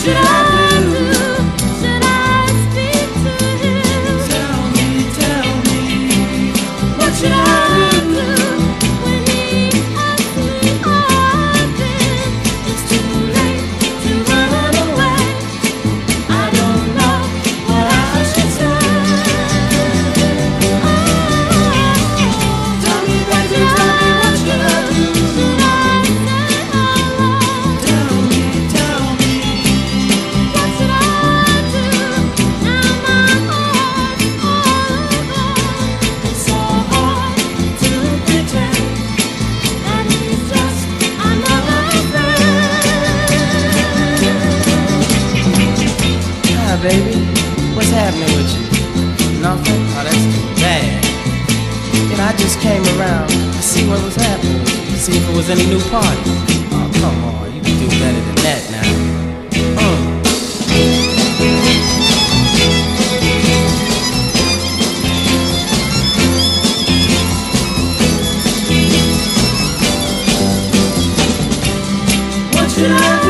should I do? Should I speak to him? Tell me, What should I do when he asks me again? It's too late to run away. I don't know what I should say. Tell me, baby, tell me what should I do? Should I say hello? tell me. What should I do? Now my heart's all alone. It's so hard to pretend that he's just another friend. Hi, baby. What's happening with you? Nothing? Oh, that's too bad. You know, I just came around to see what was happening with you, see if it was any new party. Oh, come on. You can do better than that now. What should I